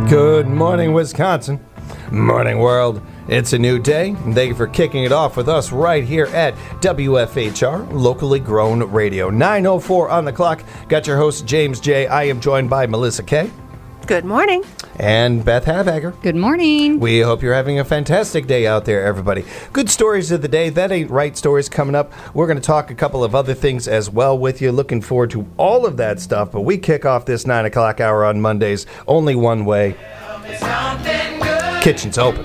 Good morning, Wisconsin. Morning, world. It's a new day. Thank you for kicking it off with us right here at WFHR, locally grown radio. 9:04 on the clock. Got your host, James J. I am joined by Melissa K. Good morning. And Beth Havagger. Good morning. We hope you're having a fantastic day out there, everybody. Good stories of the day. That Ain't Right stories coming up. We're going to talk a couple of other things as well with you. Looking forward to all of that stuff. But we kick off this 9 o'clock hour on Mondays only one way. Kitchen's open.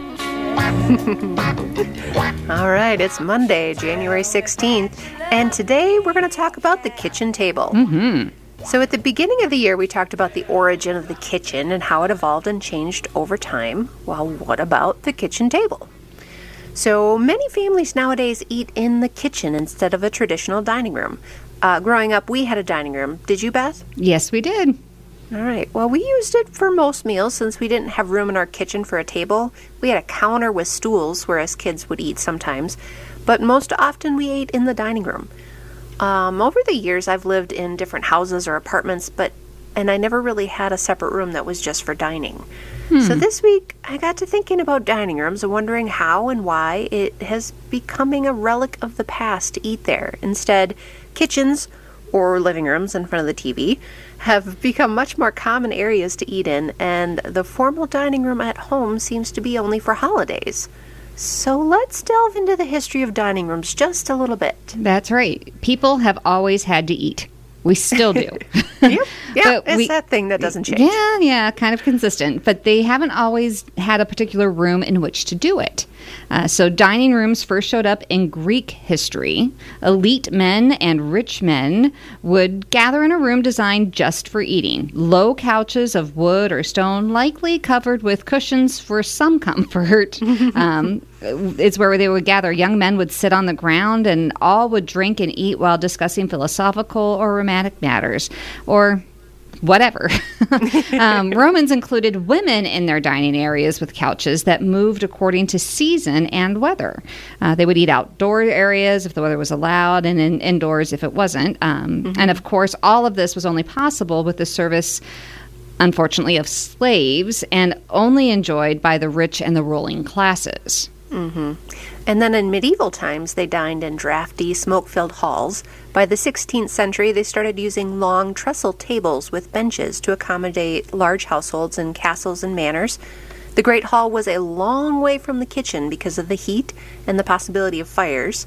All right, it's Monday, January 16th, and today we're going to talk about the kitchen table. So at the beginning of the year, we talked about the origin of the kitchen and how it evolved and changed over time. Well, what about the kitchen table? So many families nowadays eat in the kitchen instead of a traditional dining room. Growing up, we had a dining room. Did you, Beth? Yes, we did. All right. Well, we used it for most meals since we didn't have room in our kitchen for a table. We had a counter with stools where us kids would eat sometimes, but most often we ate in the dining room. Over the years, I've lived in different houses or apartments, and I never really had a separate room that was just for dining. So this week, I got to thinking about dining rooms and wondering how and why it has becoming a relic of the past to eat there. Instead, kitchens or living rooms in front of the TV have become much more common areas to eat in, and the formal dining room at home seems to be only for holidays. So let's delve into the history of dining rooms just a little bit. That's right. People have always had to eat. We still do. Yeah, it's that thing that doesn't change. Yeah, kind of consistent. But they haven't always had a particular room in which to do it. So dining rooms first showed up in Greek history. Elite men and rich men would gather in a room designed just for eating. Low couches of wood or stone, likely covered with cushions for some comfort. It's where they would gather. Young men would sit on the ground, and all would drink and eat while discussing philosophical or romantic matters, or whatever. Romans included women in their dining areas with couches that moved according to season and weather. They would eat outdoor areas if the weather was allowed, and indoors if it wasn't. And of course, all of this was only possible with the service, unfortunately, of slaves, and only enjoyed by the rich and the ruling classes. And then in medieval times, they dined in drafty, smoke-filled halls. By the 16th century, they started using long trestle tables with benches to accommodate large households in castles and manors. The Great Hall was a long way from the kitchen because of the heat and the possibility of fires.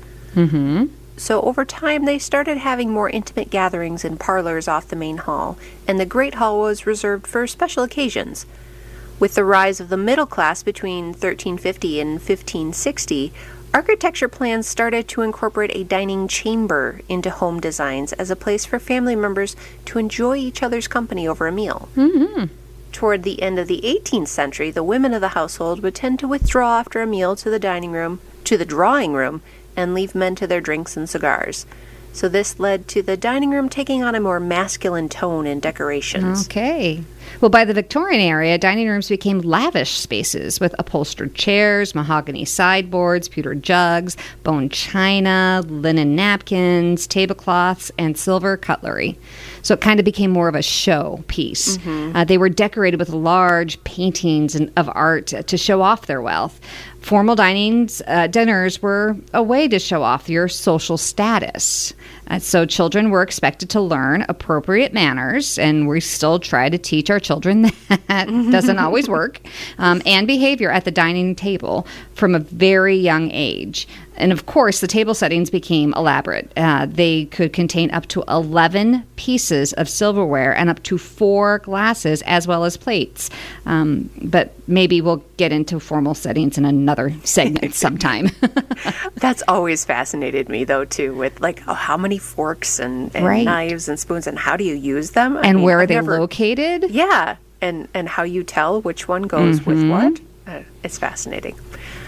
So over time, they started having more intimate gatherings in parlors off the main hall, and the Great Hall was reserved for special occasions. With the rise of the middle class between 1350 and 1560, architecture plans started to incorporate a dining chamber into home designs as a place for family members to enjoy each other's company over a meal. Toward the end of the 18th century, the women of the household would tend to withdraw after a meal to the drawing room, and leave men to their drinks and cigars. So this led to the dining room taking on a more masculine tone in decorations. Okay. Well, by the Victorian era, dining rooms became lavish spaces with upholstered chairs, mahogany sideboards, pewter jugs, bone china, linen napkins, tablecloths, and silver cutlery. So it kind of became more of a show piece. They were decorated with large paintings of art to show off their wealth. Formal dinners were a way to show off your social status. So children were expected to learn appropriate manners, and we still try to teach our children that. Doesn't always work. And behavior at the dining table from a very young age. And of course, the table settings became elaborate. They could contain up to 11 pieces of silverware and up to 4 glasses, as well as plates. But maybe we'll get into formal settings in another segment sometime. That's always fascinated me, though, too, with how many forks and knives and spoons, and how do you use them? And where are they located? Yeah, and how you tell which one goes with what. It's fascinating.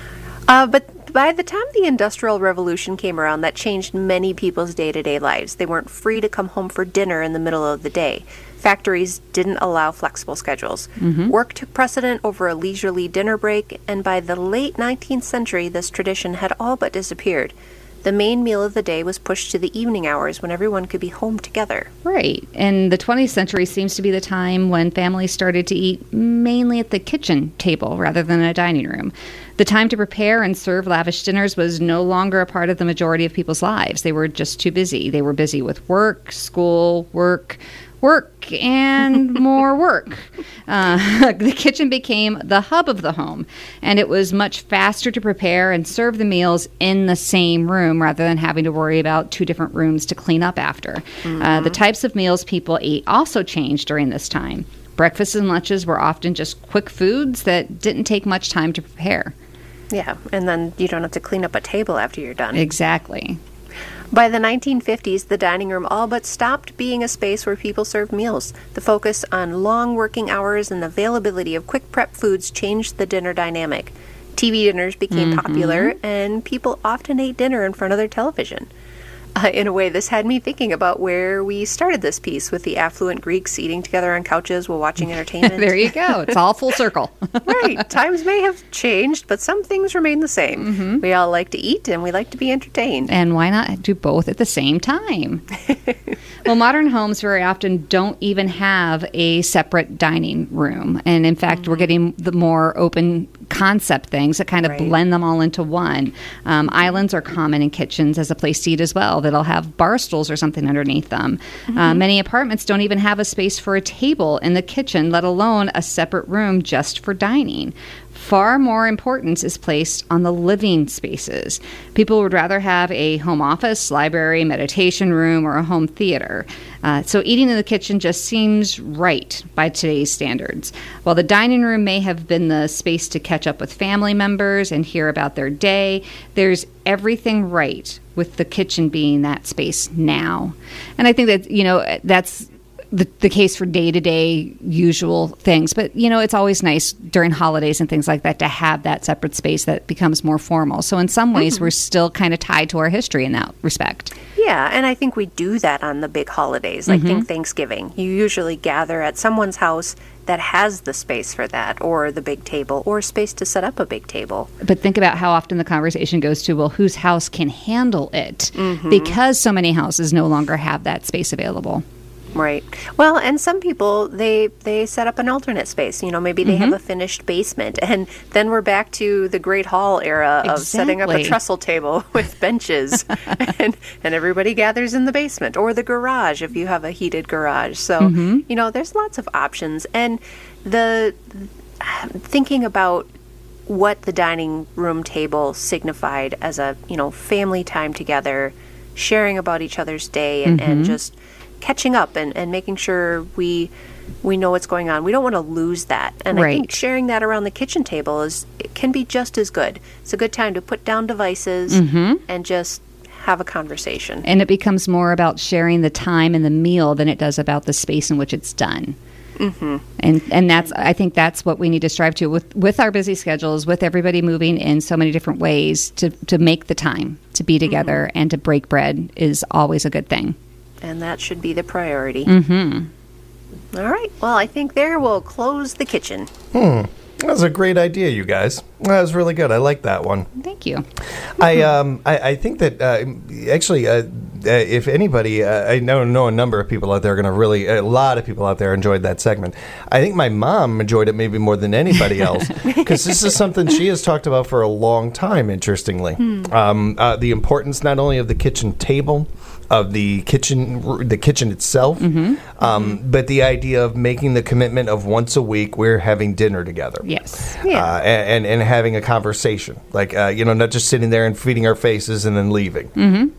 But by the time the Industrial Revolution came around, that changed many people's day-to-day lives. They weren't free to come home for dinner in the middle of the day. Factories didn't allow flexible schedules. Work took precedent over a leisurely dinner break, and by the late 19th century, this tradition had all but disappeared. The main meal of the day was pushed to the evening hours when everyone could be home together. Right. And the 20th century seems to be the time when families started to eat mainly at the kitchen table rather than a dining room. The time to prepare and serve lavish dinners was no longer a part of the majority of people's lives. They were just too busy. They were busy with work, school, work, and more work. The kitchen became the hub of the home, and it was much faster to prepare and serve the meals in the same room rather than having to worry about two different rooms to clean up after. The types of meals people ate also changed during this time. Breakfasts and lunches were often just quick foods that didn't take much time to prepare. Yeah, and then you don't have to clean up a table after you're done. Exactly. By the 1950s, the dining room all but stopped being a space where people served meals. The focus on long working hours and the availability of quick prep foods changed the dinner dynamic. TV dinners became popular, and people often ate dinner in front of their television. In a way, this had me thinking about where we started this piece with the affluent Greeks eating together on couches while watching entertainment. There you go. It's all full circle. Right. Times may have changed, but some things remain the same. We all like to eat, and we like to be entertained. And why not do both at the same time? Well, modern homes very often don't even have a separate dining room. And in fact, we're getting the more open concept things that kind of blend them all into one. Islands are common in kitchens as a place to eat as well. That'll have bar stools or something underneath them. Many apartments don't even have a space for a table in the kitchen, let alone a separate room just for dining. Far more importance is placed on the living spaces. People would rather have a home office, library, meditation room, or a home theater. So eating in the kitchen just seems right by today's standards. While the dining room may have been the space to catch up with family members and hear about their day, there's everything right with the kitchen being that space now. And I think that, that's the case for day-to-day usual things. But, it's always nice during holidays and things like that to have that separate space that becomes more formal. So in some ways, we're still kind of tied to our history in that respect. Yeah, and I think we do that on the big holidays, like think Thanksgiving. You usually gather at someone's house that has the space for that, or the big table, or space to set up a big table. But think about how often the conversation goes to, well, whose house can handle it? Because so many houses no longer have that space available. Right. Well, and some people, they set up an alternate space. Maybe they have a finished basement. And then we're back to the Great Hall era of setting up a trestle table with benches. and everybody gathers in the basement or the garage if you have a heated garage. So, there's lots of options. And the thinking about what the dining room table signified as a, family time together, sharing about each other's day and just catching up and making sure we know what's going on. We don't want to lose that. And I think sharing that around the kitchen table can be just as good. It's a good time to put down devices and just have a conversation. And it becomes more about sharing the time and the meal than it does about the space in which it's done. And I think that's what we need to strive to with our busy schedules, with everybody moving in so many different ways, to make the time to be together and to break bread is always a good thing. And that should be the priority. All right. Well, I think there we'll close the kitchen. That was a great idea, you guys. That was really good. I like that one. Thank you. I think that actually, if anybody, I know a number of people out there are going to a lot of people out there enjoyed that segment. I think my mom enjoyed it maybe more than anybody else because this is something she has talked about for a long time, interestingly. The importance not only of the kitchen table, of the kitchen itself, but the idea of making the commitment of once a week we're having dinner together. Yes. And having a conversation, like not just sitting there and feeding our faces and then leaving.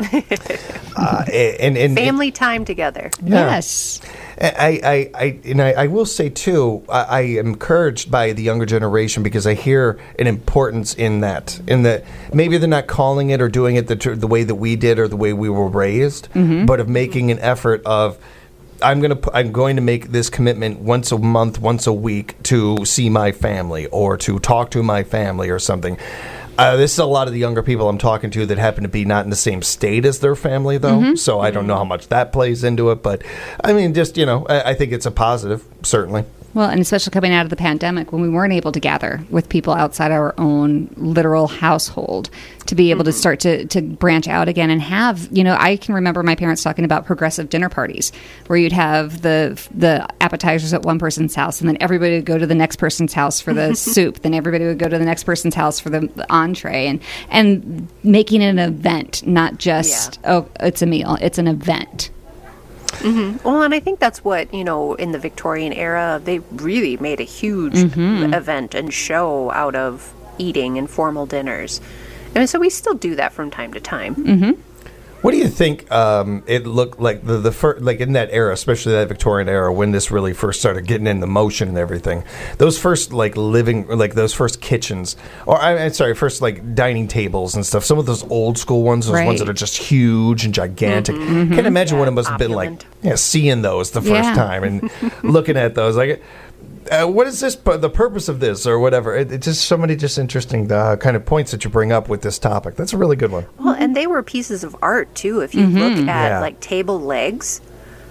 And family time together. Yeah. Yes. I will say too, I am encouraged by the younger generation because I hear an importance in that maybe they're not calling it or doing it the way that we did or the way we were raised, but of making an effort of I'm going to make this commitment once a month, once a week to see my family or to talk to my family or something. This is a lot of the younger people I'm talking to that happen to be not in the same state as their family, though. So I don't know how much that plays into it. But, I mean, just, I think it's a positive, certainly. Well, and especially coming out of the pandemic when we weren't able to gather with people outside our own literal household, to be able to start to branch out again and have, I can remember my parents talking about progressive dinner parties where you'd have the appetizers at one person's house and then everybody would go to the next person's house for the soup. Then everybody would go to the next person's house for the entree and making it an event, not just, it's a meal, it's an event. Mm-hmm. Well, and I think that's what, in the Victorian era, they really made a huge event and show out of eating and formal dinners. I mean, so we still do that from time to time. Mm-hmm. What do you think it looked like the first, like in that era, especially that Victorian era, when this really first started getting into motion and everything? Those first those first kitchens, or I'm sorry, first like dining tables and stuff. Some of those old school ones, those ones that are just huge and gigantic. Mm-hmm. Can't imagine what it must have been like. Yeah, seeing those the first time and looking at those like. What is this? The purpose of this, or whatever? It's just so many just interesting kind of points that you bring up with this topic. That's a really good one. Well, and they were pieces of art too. If you look at like table legs,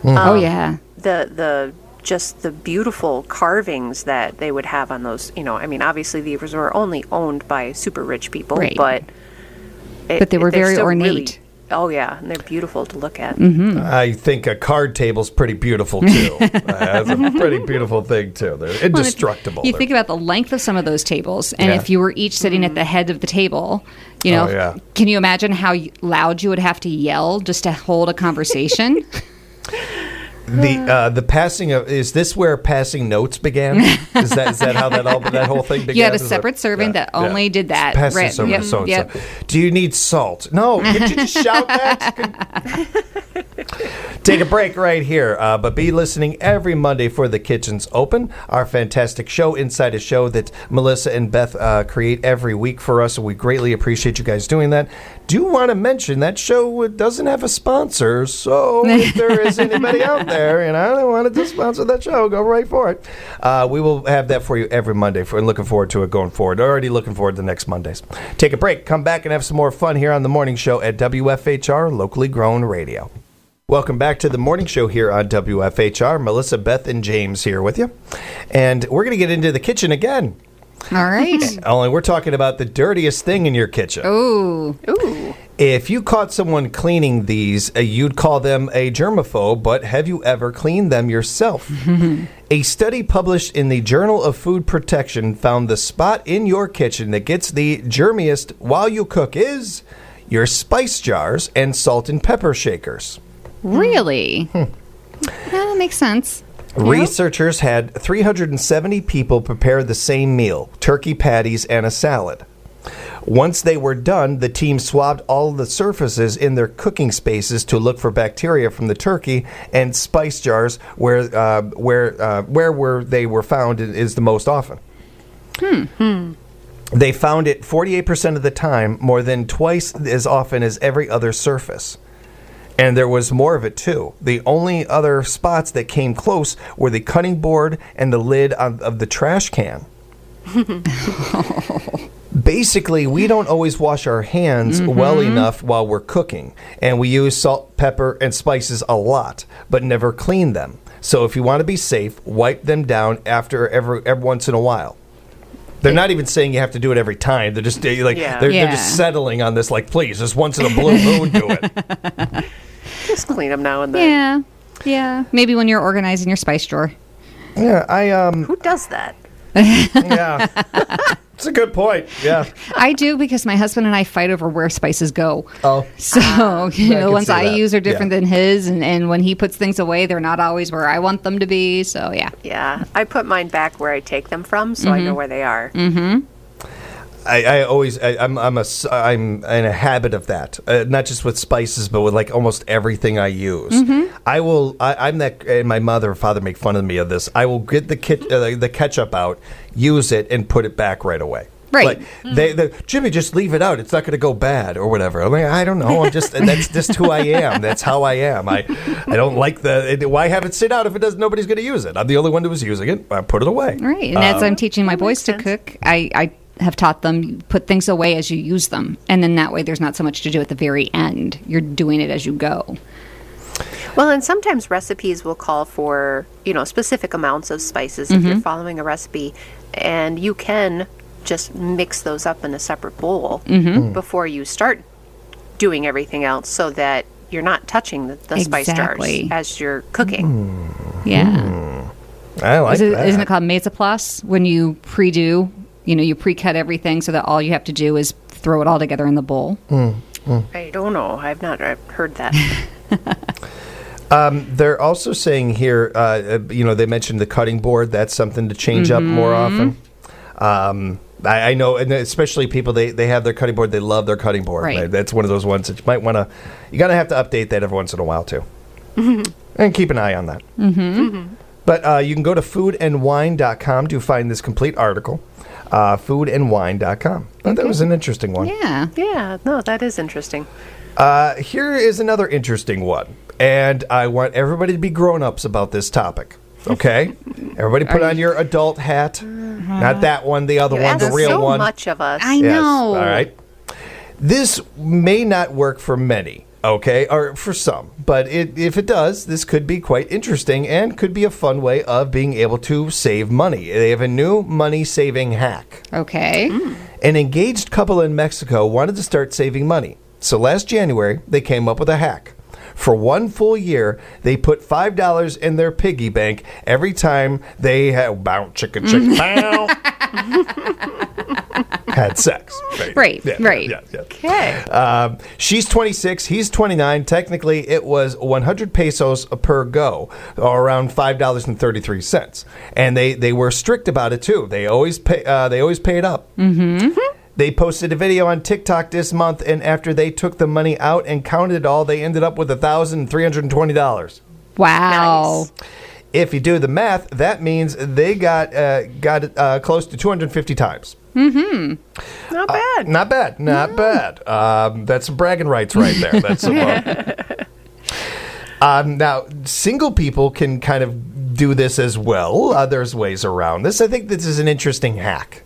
the just the beautiful carvings that they would have on those. I mean, obviously these were only owned by super rich people, but they were very ornate. Oh, yeah, and they're beautiful to look at. Mm-hmm. I think a card table's pretty beautiful, too. That's a pretty beautiful thing, too. They're indestructible. You think about the length of some of those tables, and if you were each sitting at the head of the table, can you imagine how loud you would have to yell just to hold a conversation? The passing of, is this where passing notes began? Is that how that whole thing began? You had a separate serving that only did that. Pass this over to so-and-so. Do you need salt? No. Could you just shout that? Take a break right here, but be listening every Monday for The Kitchen's Open, our fantastic show inside a show that Melissa and Beth create every week for us, and we greatly appreciate you guys doing that. Do want to mention that show doesn't have a sponsor, so if there is anybody out there and I don't want to sponsor that show, go right for it. We will have that for you every Monday, and looking forward to it going forward. Already looking forward to the next Mondays. Take a break, come back and have some more fun here on the morning show at WFHR, locally grown radio. Welcome back to the morning show here on WFHR. Melissa, Beth, and James here with you. And we're going to get into the kitchen again. All right. Only we're talking about the dirtiest thing in your kitchen. Ooh. If you caught someone cleaning these, you'd call them a germaphobe, but have you ever cleaned them yourself? A study published in the Journal of Food Protection found the spot in your kitchen that gets the germiest while you cook is your spice jars and salt and pepper shakers. Really? Yeah, that makes sense. Researchers had 370 people prepare the same meal, turkey patties and a salad. Once they were done, the team swabbed all the surfaces in their cooking spaces to look for bacteria from the turkey and spice jars where they were found is the most often. They found it 48% of the time, more than twice as often as every other surface. And there was more of it, too. The only other spots that came close were the cutting board and the lid of the trash can. Basically, we don't always wash our hands well enough while we're cooking. And we use salt, pepper, and spices a lot, but never clean them. So if you want to be safe, wipe them down after every once in a while. They're not even saying you have to do it every time. They're just they're just settling on this, like, please, just once in a blue moon, do it. Just clean them now and then. Yeah. Maybe when you're organizing your spice drawer. Yeah, Who does that? Yeah. It's a good point. Yeah. I do, because my husband and I fight over where spices go. Oh. So, the ones I that. use are different than his, and when he puts things away, they're not always where I want them to be. So, yeah. Yeah. I put mine back where I take them from, so I know where they are. Mm-hmm. I'm in a habit of that, not just with spices, but with like almost everything I use. I'm that, and my mother and father make fun of me of this. I will get the ketchup out, use it, and put it back right away. Right. Like, Jimmy, just leave it out. It's not going to go bad or whatever. I'm like, I don't know. That's just who I am. That's how I am. I don't like why have it sit out if nobody's going to use it? I'm the only one who was using it. I put it away. Right. And as I'm teaching my boys to cook, I have taught them put things away as you use them, and then that way there's not so much to do at the very end. You're doing it as you go. Well, and sometimes recipes will call for, specific amounts of spices if you're following a recipe, and you can just mix those up in a separate bowl before you start doing everything else so that you're not touching the spice jars as you're cooking. Yeah. I like that. Isn't it called mesa plus when you pre-do, you pre-cut everything so that all you have to do is throw it all together in the bowl? I don't know. I've not heard that. They're also saying here, they mentioned the cutting board. That's something to change up more often. I know, and especially people, they have their cutting board. They love their cutting board. Right. That's one of those ones that you might want to, you got to have to update that every once in a while, too. And keep an eye on that. But you can go to foodandwine.com to find this complete article. Foodandwine.com. That was an interesting one. Yeah. Yeah, no, that is interesting. Here is another interesting one. And I want everybody to be grown-ups about this topic. Okay? Everybody put on your adult hat. Not that one, the other one, the real so one. So much of us. I know. All right. This may not work for many, okay, or for some. But if it does, this could be quite interesting and could be a fun way of being able to save money. They have a new money-saving hack. Okay. An engaged couple in Mexico wanted to start saving money. So last January, they came up with a hack. For 1 full year, they put $5 in their piggy bank every time they had had sex. Right. Yeah. Okay. She's 26, he's 29. Technically, it was 100 pesos per go, or around $5.33. And they were strict about it too. They always pay it up. They posted a video on TikTok this month, and after they took the money out and counted it all, they ended up with $1,320. Wow. Nice. If you do the math, that means they got close to 250 times. Not bad. Not bad. That's some bragging rights right there. That's now, single people can kind of do this as well. There's ways around this. I think this is an interesting hack.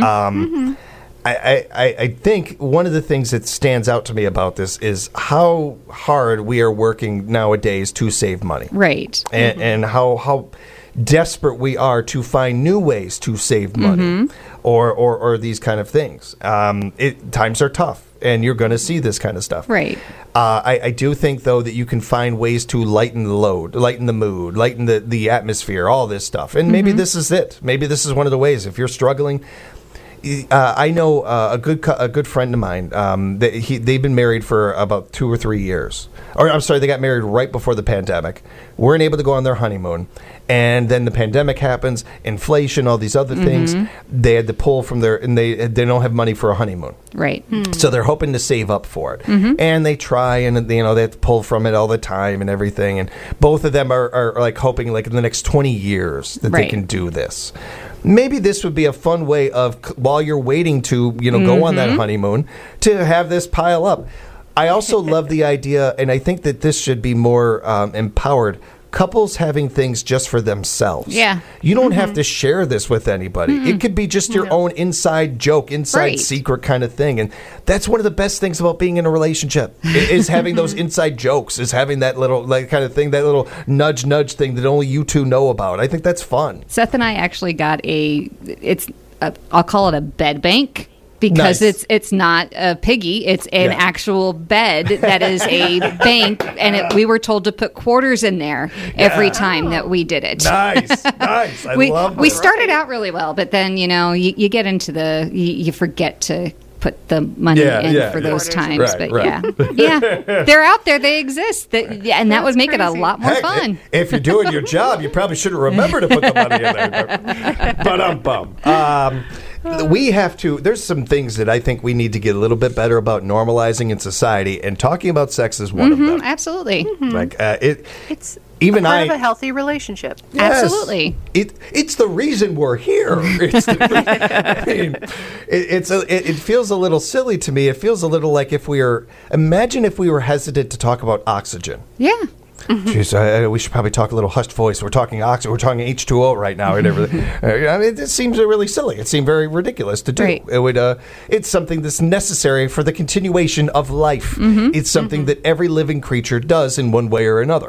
I think one of the things that stands out to me about this is how hard we are working nowadays to save money. Right. And how desperate we are to find new ways to save money or these kind of things. Times are tough, and you're going to see this kind of stuff. Right. I do think, though, that you can find ways to lighten the load, lighten the mood, lighten the atmosphere, all this stuff. And maybe this is it. Maybe this is one of the ways. If you're struggling... I know a good friend of mine. They've been married for about 2 or 3 years. Or I'm sorry, they got married right before the pandemic. Weren't able to go on their honeymoon, and then the pandemic happens, inflation, all these other things. They had to pull from and they don't have money for a honeymoon. Right. So they're hoping to save up for it, and they try, and they have to pull from it all the time and everything. And both of them are like hoping, like in the next 20 years, that they can do this. Maybe this would be a fun way of, while you're waiting to, go on that honeymoon, to have this pile up. I also love the idea, and I think that this should be more empowered. Couples having things just for themselves. Yeah. You don't have to share this with anybody. It could be just your own inside joke, inside secret kind of thing. And that's one of the best things about being in a relationship is having those inside jokes, is having that little kind of thing, that little nudge thing that only you two know about. I think that's fun. Seth and I actually got I'll call it a bed bank. Because it's not a piggy, it's an actual bed that is a bank, and we were told to put quarters in there every time that we did it. Nice. I love it. We started out really well, but then, you get into you forget to put the money in for those times. But they're out there, they exist, and that would make it a lot more fun. If you're doing your job, you probably should have remembered to put the money in there. But we have to, there's some things that I think we need to get a little bit better about normalizing in society, and talking about sex is one of them. Absolutely. Like it's even part of a healthy relationship. Yes, absolutely. It's the reason we're here. It feels a little silly to me. It feels a little like imagine if we were hesitant to talk about oxygen. Yeah. Jeez, we should probably talk a little hushed voice. We're talking oxygen. We're talking H2O right now and everything. It seems really silly. It seemed very ridiculous to do. Right. It would. It's something that's necessary for the continuation of life. It's something that every living creature does in one way or another.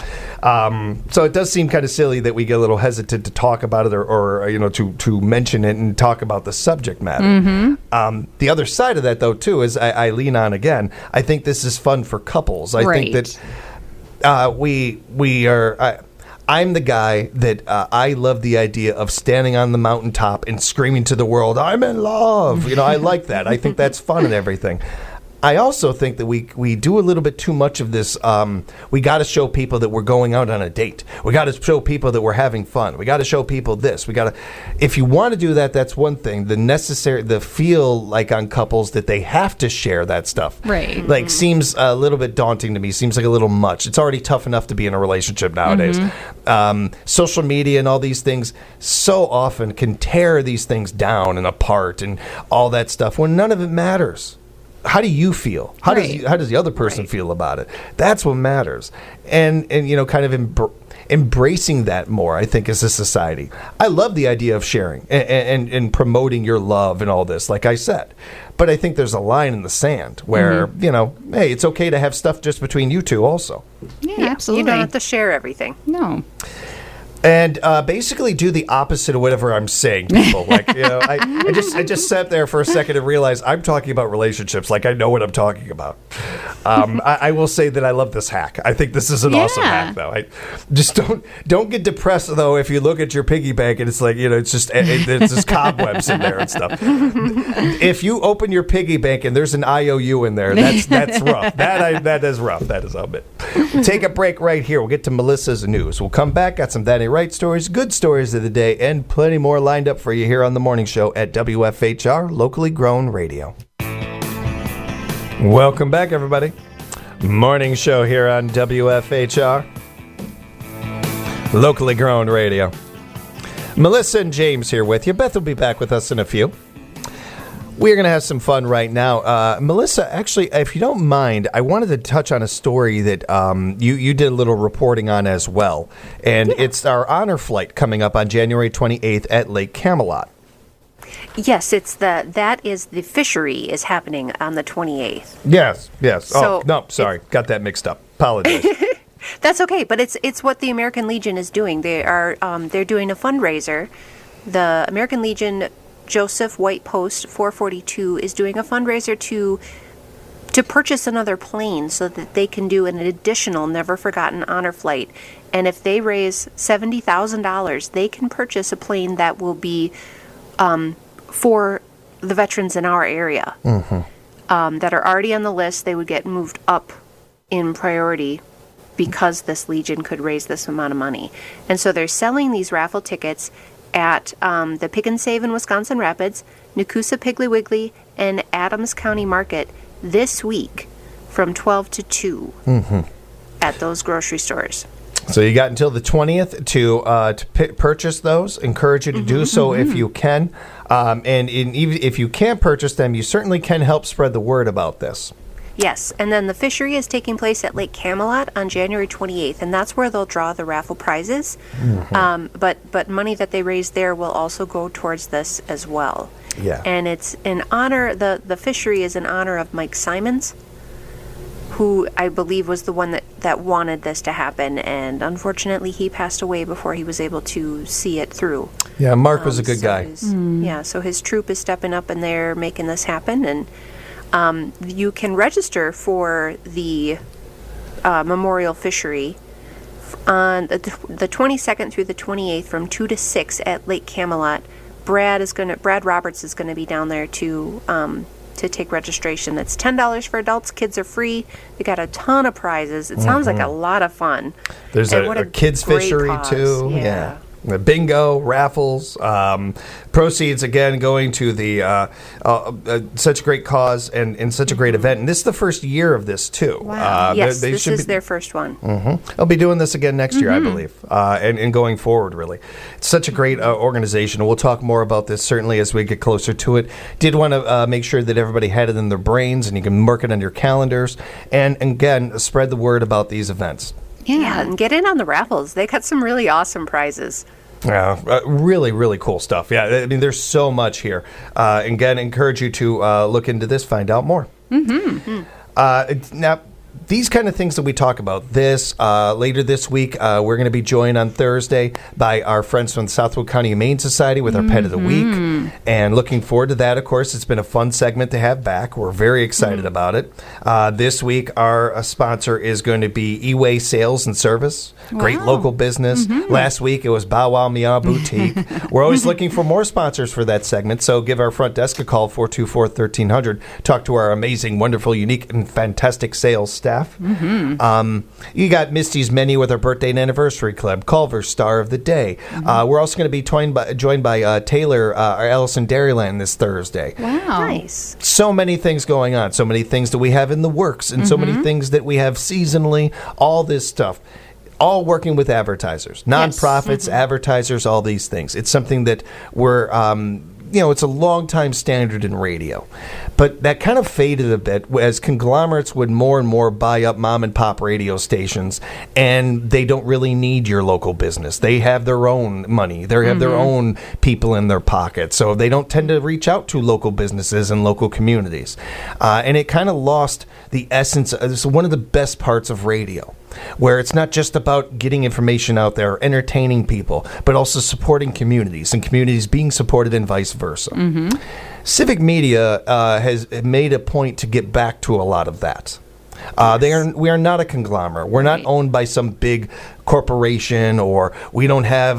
So it does seem kind of silly that we get a little hesitant to talk about it or to mention it and talk about the subject matter. The other side of that, though, too, is I lean on again. I think this is fun for couples. I think that we are. I'm the guy that I love the idea of standing on the mountaintop and screaming to the world, "I'm in love." I like that. I think that's fun and everything. I also think that we do a little bit too much of this. We got to show people that we're going out on a date. We got to show people that we're having fun. We got to show people this. We got to. If you want to do that, that's one thing. The feel like on couples that they have to share that stuff, right? Like seems a little bit daunting to me. Seems like a little much. It's already tough enough to be in a relationship nowadays. Social media and all these things so often can tear these things down and apart and all that stuff when none of it matters. How do you feel? How does the other person feel about it? That's what matters. And kind of embracing that more, I think, as a society. I love the idea of sharing and promoting your love and all this, like I said. But I think there's a line in the sand where, hey, it's okay to have stuff just between you two also. Yeah, absolutely. You don't have to share everything. No. And basically do the opposite of whatever I'm saying, people. I just sat there for a second and realized I'm talking about relationships like I know what I'm talking about. I will say that I love this hack. I think this is an awesome hack, though. I just don't get depressed, though, if you look at your piggy bank and it's like, it's just cobwebs in there and stuff. If you open your piggy bank and there's an IOU in there, that's rough. That is rough. That is a bit. Take a break right here. We'll get to Melissa's news. We'll come back, got some Danny Wright stories, good stories of the day, and plenty more lined up for you here on the morning show at WFHR, locally grown radio. Welcome back, everybody. Morning show here on WFHR, locally grown radio. Melissa and James here with you. Beth will be back with us in a few. We're going to have some fun right now. Melissa, actually, if you don't mind, I wanted to touch on a story that you did a little reporting on as well. And it's our honor flight coming up on January 28th at Lake Camelot. Yes, that is the fishery is happening on the 28th. Yes. So no, sorry. Got that mixed up. Apologize. That's okay, but it's what the American Legion is doing. They're doing a fundraiser. The American Legion Joseph White Post 442 is doing a fundraiser to purchase another plane so that they can do an additional Never Forgotten honor flight. And if they raise $70,000, they can purchase a plane that will be for the veterans in our area that are already on the list. They would get moved up in priority because this Legion could raise this amount of money. And so they're selling these raffle tickets at the Pick and Save in Wisconsin Rapids, Nakusa Piggly Wiggly, and Adams County Market this week from 12 to 2 at those grocery stores. So you got until the 20th to purchase those. Encourage you to do so if you can. And even if you can't purchase them, you certainly can help spread the word about this. Yes, and then the fishery is taking place at Lake Camelot on January 28th, and that's where they'll draw the raffle prizes. But money that they raise there will also go towards this as well. Yeah. And it's in honor, the fishery is in honor of Mike Simons, who I believe was the one that wanted this to happen, and unfortunately he passed away before he was able to see it through. Yeah, Mark was a good guy. So his troop is stepping up and they're making this happen, and you can register for the memorial fishery on the 22nd through the 28th from 2 to 6 at Lake Camelot. Brad Roberts is going to be down there to take registration. It's $10 for adults. Kids are free. They got a ton of prizes. It sounds like a lot of fun. There's a kids fishery cause. too. Yeah. The bingo, raffles, proceeds again going to the such a great cause and such a great event. And this is the first year of this too. Wow. Yes, this is their first one. I'll be doing this again next year, I believe, and going forward, really. It's such a great organization. We'll talk more about this certainly as we get closer to it. Did want to make sure that everybody had it in their brains and you can mark it on your calendars. And again, spread the word about these events. Yeah, and get in on the raffles. They got some really awesome prizes. Yeah, really, really cool stuff. Yeah, I mean, there's so much here. Again, encourage you to look into this, find out more. Now, these kind of things that we talk about, later this week, we're going to be joined on Thursday by our friends from the Southwood County Humane Society with our Pet of the Week. And looking forward to that, of course. It's been a fun segment to have back. We're very excited about it. This week, our sponsor is going to be eWay Sales and Service. Great local business. Last week, it was Bow Wow Meow Boutique. We're always looking for more sponsors for that segment, so give our front desk a call, 424-1300. Talk to our amazing, wonderful, unique, and fantastic sales staff. You got Misty's Menu with our birthday and anniversary club, Culver's Star of the Day. We're also going to be joined by Taylor, our Allison Dairyland this Thursday. Wow. Nice. So many things going on, so many things that we have in the works, and so many things that we have seasonally, all this stuff. All working with advertisers, nonprofits, advertisers, all these things. It's something that we're, it's a long-time standard in radio. But that kind of faded a bit as conglomerates would more and more buy up mom-and-pop radio stations, and they don't really need your local business. They have their own money. They have their own people in their pocket. So they don't tend to reach out to local businesses and local communities. And it kind of lost the essence. It's one of the best parts of radio, where it's not just about getting information out there, entertaining people, but also supporting communities and communities being supported and vice versa. Civic Media has made a point to get back to a lot of that. We are not a conglomerate. We're not owned by some big corporation, or we don't have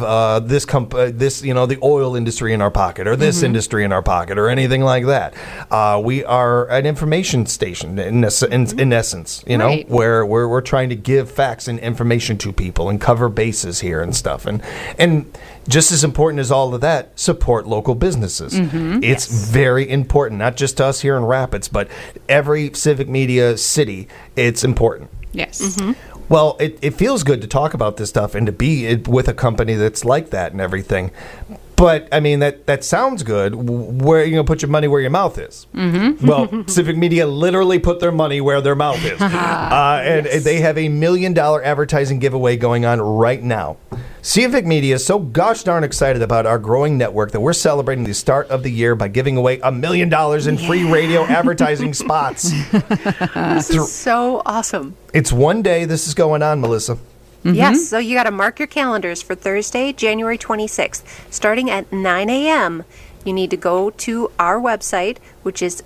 the oil industry in our pocket, or this industry in our pocket, or anything like that. We are an information station in essence, where we're trying to give facts and information to people and cover bases here and stuff. And just as important as all of that, support local businesses. It's very important, not just to us here in Rapids, but every Civic Media city. It's important. Yes. Well, it feels good to talk about this stuff and to be with a company that's like that and everything. But, I mean, that sounds good. Where are you going to put your money where your mouth is? Well, Civic Media literally put their money where their mouth is. And they have $1 million advertising giveaway going on right now. Civic Media is so gosh darn excited about our growing network that we're celebrating the start of the year by giving away $1 million in free radio advertising spots. This is so awesome. It's one day this is going on, Melissa. Yes, so you got to mark your calendars for Thursday, January 26th, starting at 9 a.m. You need to go to our website, which is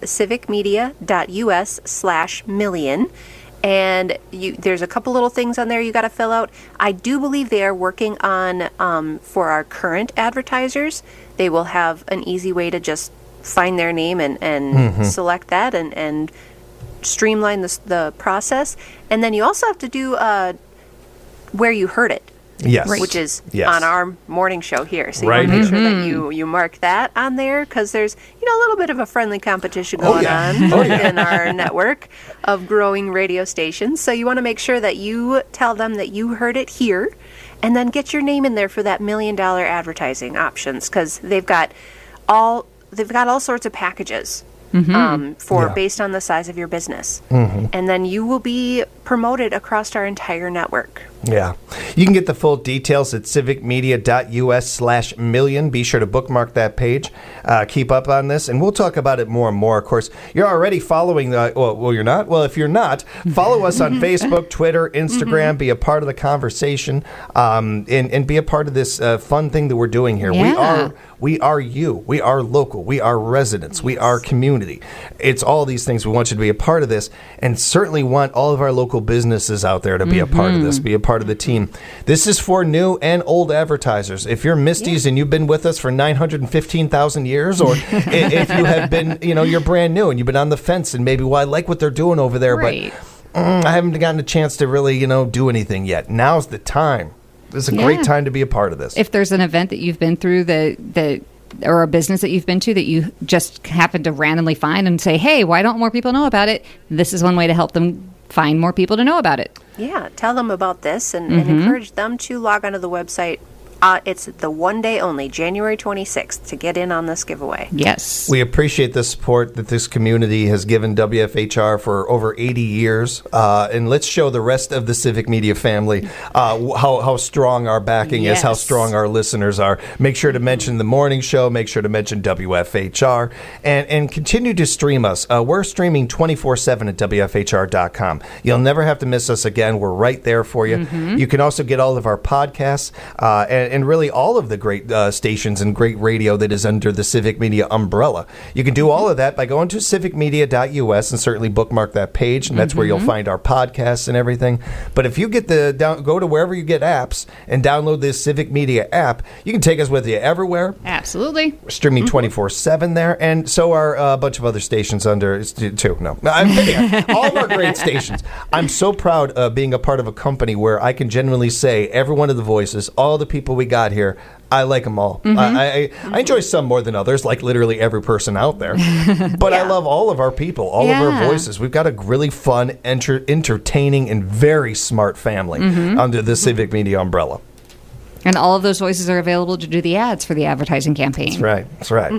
civicmedia.us/million. And there's a couple little things on there you got to fill out. I do believe they are working on, for our current advertisers, they will have an easy way to just find their name and select that and streamline the process. And then you also have to do where you heard it. Yes. Which is on our morning show here. So you want to make sure that you mark that on there, because there's a little bit of a friendly competition going on in our network of growing radio stations. So you want to make sure that you tell them that you heard it here, and then get your name in there for that $1 million advertising options, because they've got all sorts of packages. Based on the size of your business. And then you will be promoted across our entire network. Yeah. You can get the full details at civicmedia.us/million. Be sure to bookmark that page. Keep up on this, and we'll talk about it more and more. Of course, you're already following you're not? Well, if you're not, follow us on Facebook, Twitter, Instagram. Be a part of the conversation, and be a part of this fun thing that we're doing here. Yeah. We are you. We are local. We are residents. We are community. It's all these things. We want you to be a part of this, and certainly want all of our local businesses out there to be a part of this, be a part of the team. This is for new and old advertisers. If you're Misty's and you've been with us for 915,000 years, or if you have been, you're brand new and you've been on the fence and maybe, I like what they're doing over there, but I haven't gotten a chance to really, do anything yet. Now's the time. This is a great time to be a part of this. If there's an event that you've been through or a business that you've been to that you just happen to randomly find and say, hey, why don't more people know about it? This is one way to help them find more people to know about it. Yeah, tell them about this and encourage them to log onto the website It's the one day only, January 26th, to get in on this giveaway. Yes. We appreciate the support that this community has given WFHR for over 80 years. And let's show the rest of the Civic Media family how strong our backing is, how strong our listeners are. Make sure to mention the morning show. Make sure to mention WFHR. And continue to stream us. We're streaming 24/7 at WFHR.com. You'll never have to miss us again. We're right there for you. You can also get all of our podcasts and really all of the great stations and great radio that is under the Civic Media umbrella. You can do all of that by going to civicmedia.us and certainly bookmark that page, and that's where you'll find our podcasts and everything. But if you get go to wherever you get apps and download this Civic Media app, you can take us with you everywhere. Absolutely. We're streaming 24/7 there, and so are a bunch of other stations under too. No, I'm kidding. All of our great stations. I'm so proud of being a part of a company where I can genuinely say every one of the voices, all the people we got here, I like them all. I enjoy some more than others, like literally every person out there. But I love all of our people, all of our voices. We've got a really fun, entertaining, and very smart family under the Civic Media umbrella. And all of those voices are available to do the ads for the advertising campaign. That's right. That's right.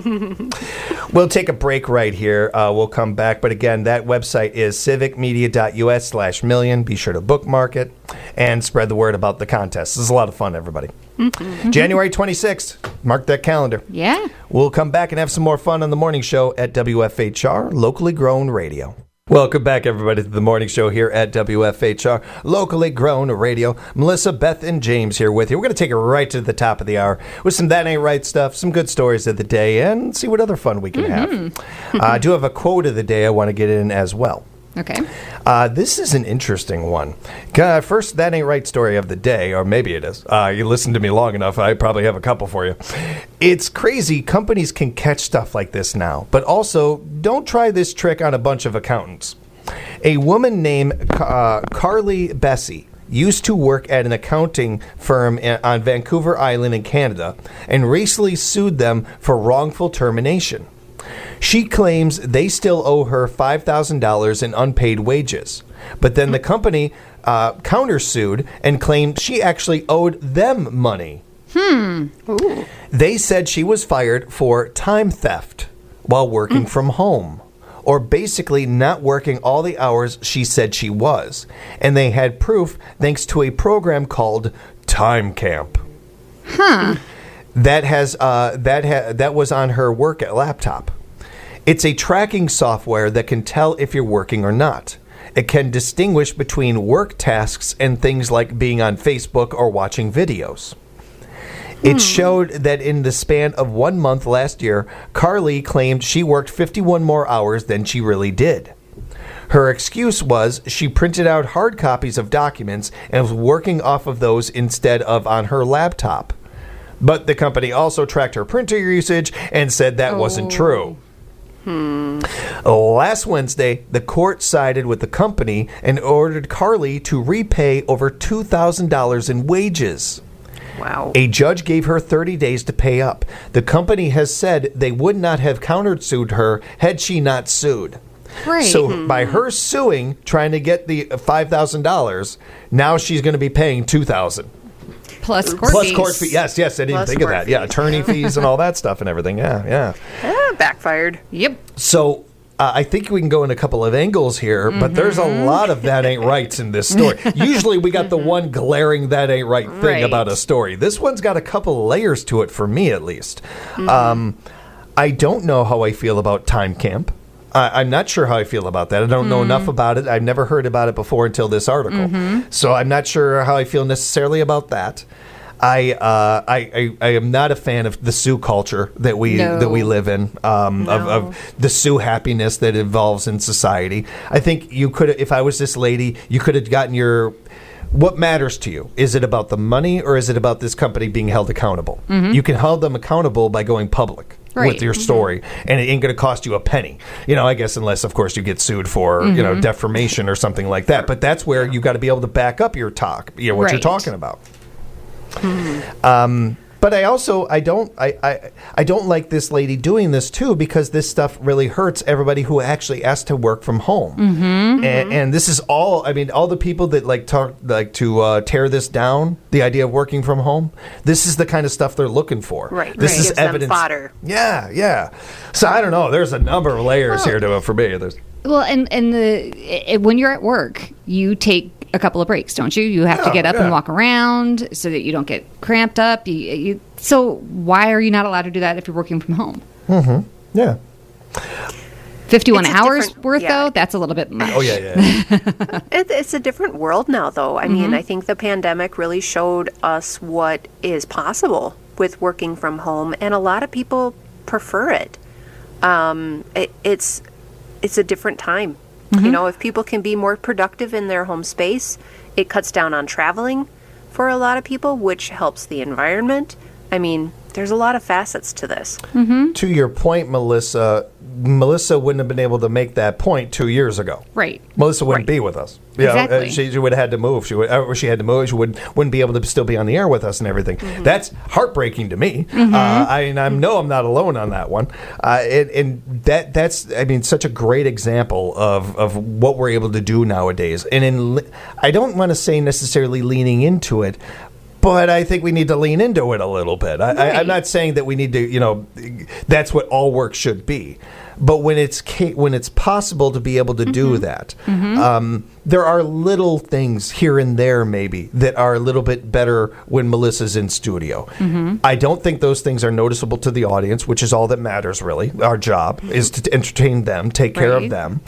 We'll take a break right here. We'll come back. But again, that website is civicmedia.us/million. Be sure to bookmark it and spread the word about the contest. This is a lot of fun, everybody. January 26th. Mark that calendar. Yeah. We'll come back and have some more fun on the morning show at WFHR, locally grown radio. Welcome back, everybody, to the morning show here at WFHR, locally grown radio. Melissa, Beth, and James here with you. We're going to take it right to the top of the hour with some That Ain't Right stuff, some good stories of the day, and see what other fun we can have. I do have a quote of the day I want to get in as well. Okay. This is an interesting one. First, That Ain't Right story of the day, or maybe it is. You listened to me long enough, I probably have a couple for you. It's crazy. Companies can catch stuff like this now, but also don't try this trick on a bunch of accountants. A woman named Carly Bessie used to work at an accounting firm on Vancouver Island in Canada and recently sued them for wrongful termination. She claims they still owe her $5,000 in unpaid wages. But then the company countersued and claimed she actually owed them money. Ooh. They said she was fired for time theft while working from home, or basically not working all the hours she said she was. And they had proof thanks to a program called Time Camp. That was on her work laptop. It's a tracking software that can tell if you're working or not. It can distinguish between work tasks and things like being on Facebook or watching videos. It showed that in the span of 1 month last year, Carly claimed she worked 51 more hours than she really did. Her excuse was she printed out hard copies of documents and was working off of those instead of on her laptop. But the company also tracked her printer usage and said that wasn't true. Last Wednesday, the court sided with the company and ordered Carly to repay over $2,000 in wages. Wow. A judge gave her 30 days to pay up. The company has said they would not have countersued her had she not sued. Right. So by her suing, trying to get the $5,000, now she's going to be paying $2,000. Plus court fees. Court fees. Yes, I didn't Plus think of court that. Yeah, fees. attorney fees and all that stuff and everything. Yeah. Backfired. Yep. So I think we can go in a couple of angles here, but there's a lot of that ain't rights in this story. Usually we got the one glaring that ain't right thing Right. about a story. This one's got a couple of layers to it for me, at least. I don't know how I feel about Time Camp. I'm not sure how I feel about that. I don't know enough about it. I've never heard about it before until this article. So I'm not sure how I feel necessarily about that. I am not a fan of the Sioux culture that we live in, of the Sioux happiness that involves in society. I think you could, if I was this lady, you could have gotten your. What matters to you? Is it about the money or is it about this company being held accountable? You can hold them accountable by going public with your story, and it ain't going to cost you a penny. I guess unless, of course, you get sued for defamation or something like that. But that's where you got to be able to back up your talk, what you're talking about. But I also I don't like this lady doing this too, because this stuff really hurts everybody who actually asked to work from home. And this is all, I mean, all the people that to tear this down, the idea of working from home, this is the kind of stuff they're looking for. Right. This is Gives them evidence. fodder. Yeah. So I don't know. There's a number of layers here to it for me. Well, and when you're at work, you take a couple of breaks, don't you? You have to get up and walk around so that you don't get cramped up. So why are you not allowed to do that if you're working from home? Yeah. 51 It's a hours different- worth, yeah. though? That's a little bit much. Oh, yeah. It's a different world now, though. I mean, I think the pandemic really showed us what is possible with working from home, and a lot of people prefer it. It's a different time. You know, if people can be more productive in their home space, it cuts down on traveling for a lot of people, which helps the environment. I mean, there's a lot of facets to this. To your point, Melissa wouldn't have been able to make that point 2 years ago. Right. Melissa wouldn't Right. be with us. Exactly. She would have had to move. She had to move. She wouldn't be able to still be on the air with us and everything. That's heartbreaking to me. I know I'm not alone on that one. That's I mean, such a great example of what we're able to do nowadays. And I don't want to say necessarily leaning into it, but I think we need to lean into it a little bit. I'm not saying that we need to, that's what all work should be. But when it's possible to be able to do that, there are little things here and there maybe that are a little bit better when Melissa's in studio. I don't think those things are noticeable to the audience, which is all that matters really. Our job is to entertain them, take care of them.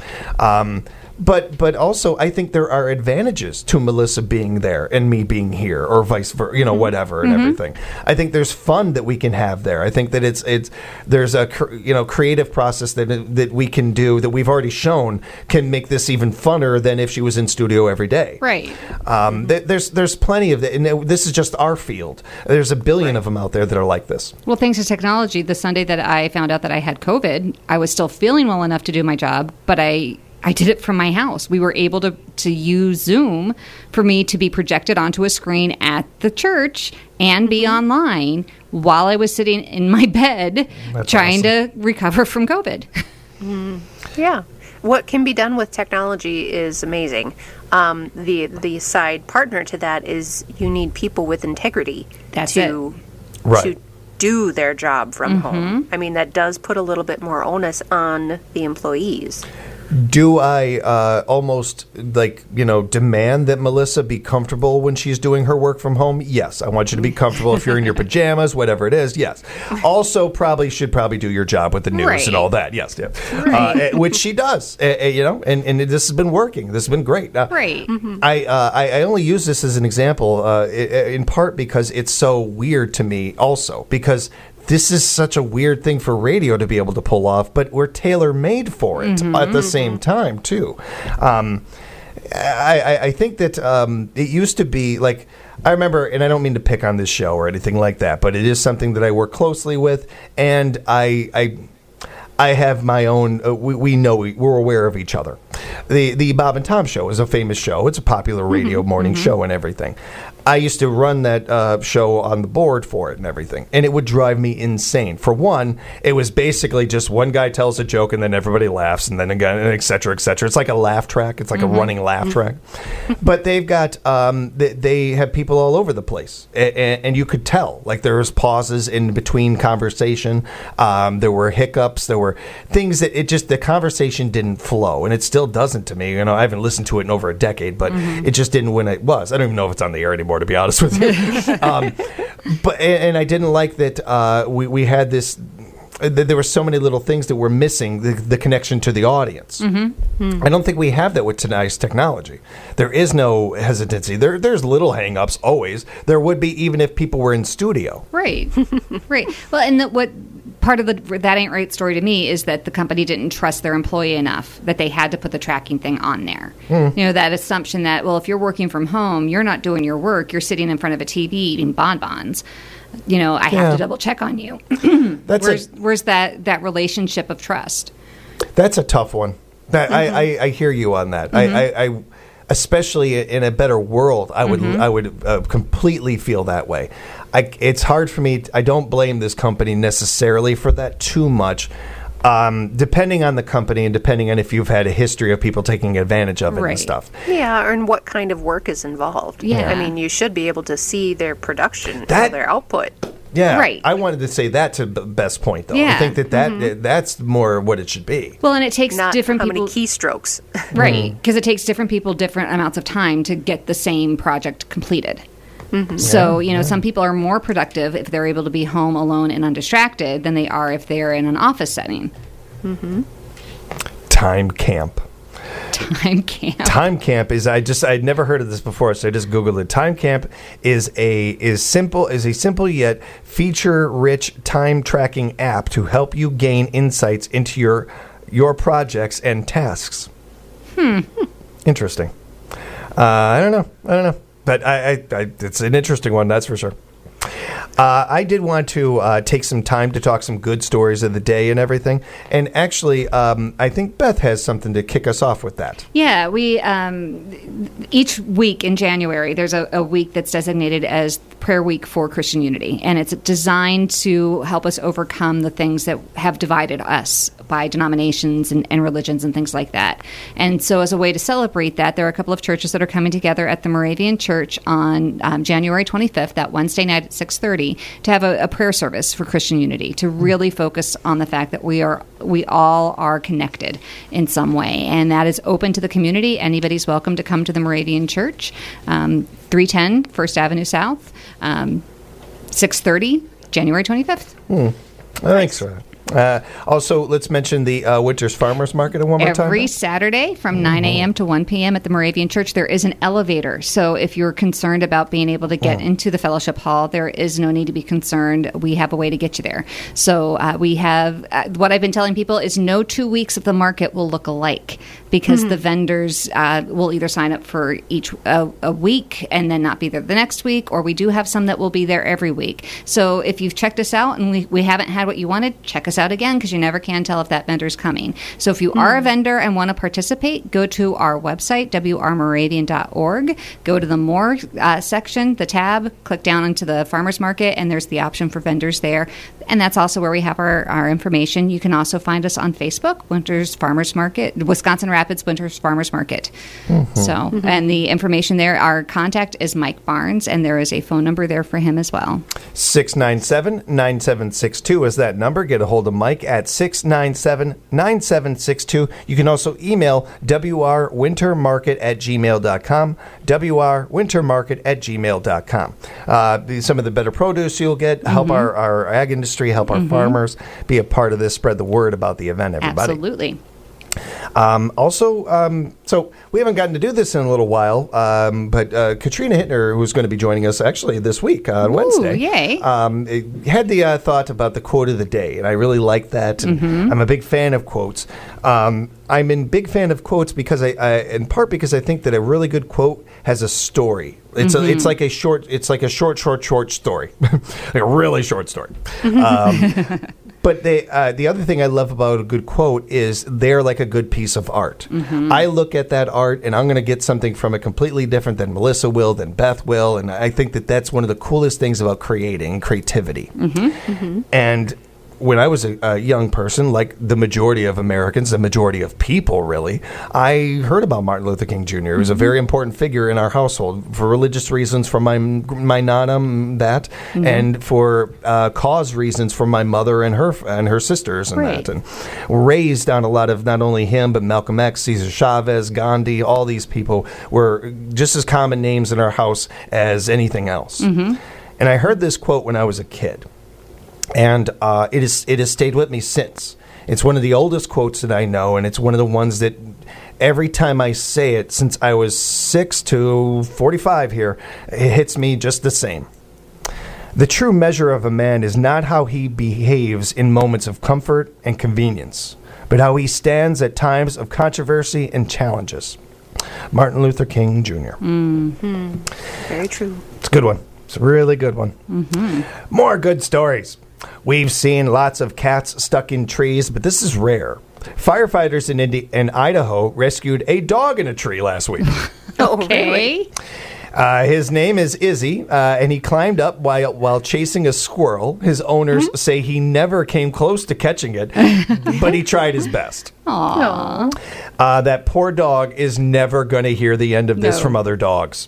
But also, I think there are advantages to Melissa being there and me being here, or vice versa, whatever and everything. I think there's fun that we can have there. I think that there's a creative process that we can do that we've already shown can make this even funner than if she was in studio every day. Right. There's plenty of that, and this is just our field. There's a billion of them out there that are like this. Well, thanks to technology, the Sunday that I found out that I had COVID, I was still feeling well enough to do my job, but I did it from my house. We were able to use Zoom for me to be projected onto a screen at the church and be online while I was sitting in my bed trying to recover from COVID. Yeah. What can be done with technology is amazing. The side partner to that is you need people with integrity to do their job from home. I mean, that does put a little bit more onus on the employees. Do I almost demand that Melissa be comfortable when she's doing her work from home? Yes. I want you to be comfortable if you're in your pajamas, whatever it is. Yes. Also, should do your job with the news and all that. Yes. Yeah. Right. Which she does. And this has been working. This has been great. Right. I only use this as an example in part because it's so weird to me. Also because this is such a weird thing for radio to be able to pull off, but we're tailor-made for it at the same time, too. I think that it used to be, like, I remember, and I don't mean to pick on this show or anything like that, but it is something that I work closely with, and I have my own, we're aware of each other. The Bob and Tom Show is a famous show. It's a popular radio morning show and everything. I used to run that show on the board for it and everything, and it would drive me insane. For one, it was basically just one guy tells a joke and then everybody laughs, and then again, and et cetera, et cetera. It's like a laugh track. It's like a running laugh track. But they've got, they have people all over the place, and you could tell. Like, there was pauses in between conversation. There were hiccups. There were things that the conversation didn't flow, and it still doesn't to me. I haven't listened to it in over a decade, but it just didn't when it was. I don't even know if it's on the air anymore, to be honest with you. But I didn't like that we had this. There were so many little things that were missing the connection to the audience. I don't think we have that with tonight's technology. There is no hesitancy. There's little hang-ups always. There would be even if people were in studio. Right. Right. Well, and what part of That Ain't Right story to me is that the company didn't trust their employee enough that they had to put the tracking thing on there. That assumption that, well, if you're working from home, you're not doing your work, you're sitting in front of a TV eating bonbons. I have to double check on you. Where's that relationship of trust? That's a tough one. I hear you on that. I especially in a better world, I would completely feel that way. it's hard for me. I don't blame this company necessarily for that too much. Depending on the company and depending on if you've had a history of people taking advantage of it and stuff. Yeah, and what kind of work is involved. Yeah. I mean, you should be able to see their production, their output. Yeah, right. I wanted to say that to Beth's point, though. Yeah. I think that's more what it should be. Well, and it takes Not different how people... many keystrokes. Right, because it takes different people different amounts of time to get the same project completed. So, some people are more productive if they're able to be home alone and undistracted than they are if they're in an office setting. Time camp. Time camp. Time camp is I'd never heard of this before, so I just googled it. Time camp is a simple yet feature-rich time tracking app to help you gain insights into your projects and tasks. Interesting. I don't know. But I it's an interesting one, that's for sure. I did want to take some time to talk some good stories of the day and everything. And actually, I think Beth has something to kick us off with that. Yeah, we each week in January, there's a week that's designated as Prayer Week for Christian Unity. And it's designed to help us overcome the things that have divided us by denominations and religions and things like that. And so as a way to celebrate that, there are a couple of churches that are coming together at the Moravian Church on January 25th, that Wednesday night at 6:30, to have a prayer service for Christian unity, to really focus on the fact that we all are connected in some way. And that is open to the community. Anybody's welcome to come to the Moravian Church, 310 First Avenue South, 6:30, January 25th. Thanks for that. Also, let's mention the Winters Farmers Market one more time. Every Saturday from 9 a.m. to 1 p.m. at the Moravian Church, there is an elevator. So if you're concerned about being able to get into the fellowship hall, there is no need to be concerned. We have a way to get you there. So we have, what I've been telling people is no 2 weeks of the market will look alike, because the vendors will either sign up for each a week and then not be there the next week, or we do have some that will be there every week. So if you've checked us out and we haven't had what you wanted, check us out again, because you never can tell if that vendor's coming. So if you are a vendor and want to participate, go to our website, wrmoravian.org, go to the More section, the tab, click down into the farmers market, and there's the option for vendors there. And that's also where we have our information. You can also find us on Facebook, Winters Farmers Market, Wisconsin Rapids Winters Farmers Market. And the information there, our contact is Mike Barnes, and there is a phone number there for him as well. 697-9762 is that number. Get a hold of Mike at 697-9762. You can also email wrwintermarket@gmail.com, wrwintermarket@gmail.com. Some of the better produce you'll get, help our ag industry, help our farmers, be a part of this, spread the word about the event, everybody. Absolutely. So we haven't gotten to do this in a little while, but Katrina Hittner, who's going to be joining us actually this week on Wednesday, yay. had the thought about the quote of the day, and I really like that. And I'm a big fan of quotes. I'm a big fan of quotes because in part because I think that a really good quote has a story. It's like a short story, like a really short story. But the other thing I love about a good quote is they're like a good piece of art. I look at that art, and I'm going to get something from it completely different than Melissa will, than Beth will, and I think that that's one of the coolest things about creativity. And when I was a young person, like the majority of Americans, the majority of people, really, I heard about Martin Luther King Jr. He was a very important figure in our household for religious reasons from my nana, and for cause reasons from my mother and her sisters and that. And raised on a lot of not only him, but Malcolm X, Cesar Chavez, Gandhi, all these people were just as common names in our house as anything else. And I heard this quote when I was a kid. And it has stayed with me since. It's one of the oldest quotes that I know, and it's one of the ones that every time I say it, since I was 6 to 45 here, it hits me just the same. The true measure of a man is not how he behaves in moments of comfort and convenience, but how he stands at times of controversy and challenges. Martin Luther King Jr. Very true. It's a good one. It's a really good one. More good stories. We've seen lots of cats stuck in trees, but this is rare. Firefighters in Idaho rescued a dog in a tree last week. Oh, really? His name is Izzy, and he climbed up while chasing a squirrel. His owners say he never came close to catching it, but he tried his best. Aww. That poor dog is never going to hear the end of this from other dogs.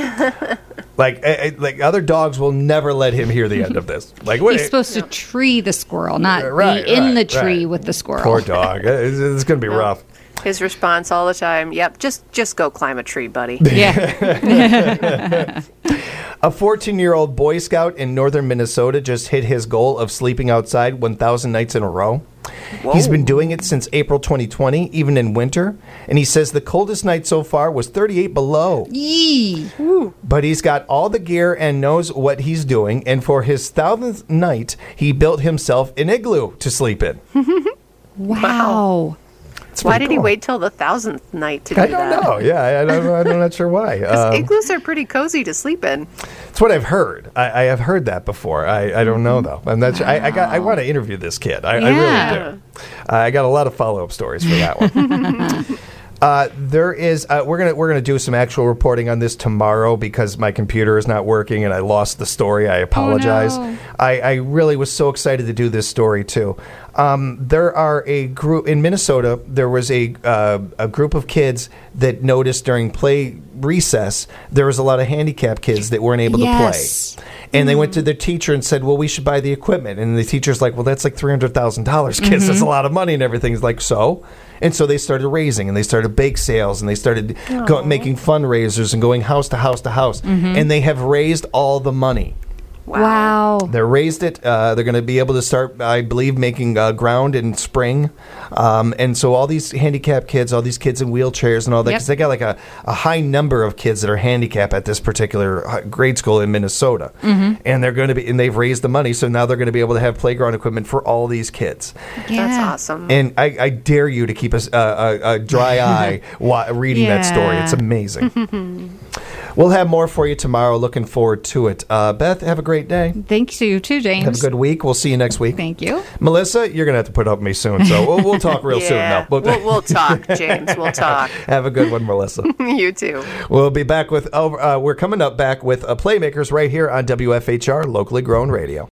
Like other dogs will never let him hear the end of this. Like He's supposed to tree the squirrel, not be in the tree with the squirrel. Poor dog. It's going to be rough. His response all the time, yep, just go climb a tree, buddy. Yeah. A 14-year-old Boy Scout in northern Minnesota just hit his goal of sleeping outside 1,000 nights in a row. Whoa. He's been doing it since April 2020, even in winter. And he says the coldest night so far was 38 below. Yee. But he's got all the gear and knows what he's doing. And for his 1,000th night, he built himself an igloo to sleep in. Wow. Why did he wait till the 1,000th night to do that? I don't know. Yeah, I'm not sure why. Igloos are pretty cozy to sleep in. It's what I've heard. I have heard that before. I don't know though. I'm not sure. I want to interview this kid. I really do. I got a lot of follow-up stories for that one. There is we're gonna do some actual reporting on this tomorrow because my computer is not working and I lost the story. I apologize. Oh, no. I really was so excited to do this story too. There are a group in Minnesota. There was a group of kids that noticed during play recess there was a lot of handicapped kids that weren't able to play. And they went to their teacher and said, well, we should buy the equipment. And the teacher's like, well, that's like $300,000, kids. That's a lot of money and everything. It's like, so? And so they started raising, and they started bake sales, and they started making fundraisers and going house to house to house. And they have raised all the money. Wow. They raised it. They're going to be able to start, I believe, making ground in spring. And so all these handicapped kids, all these kids in wheelchairs and all that, because they got like a high number of kids that are handicapped at this particular grade school in Minnesota. And they're going to be, and they've raised the money, so now they're going to be able to have playground equipment for all these kids. Yeah. That's awesome. And I dare you to keep a dry eye reading that story. It's amazing. We'll have more for you tomorrow. Looking forward to it. Beth, have a great day. Thanks to you too, James. Have a good week. We'll see you next week. Thank you. Melissa, you're going to have to put up with me soon, so we'll talk real soon. No, we'll talk, James. We'll talk. Have a good one, Melissa. You too. We'll be back with, we're coming up back with Playmakers right here on WFHR, locally grown radio.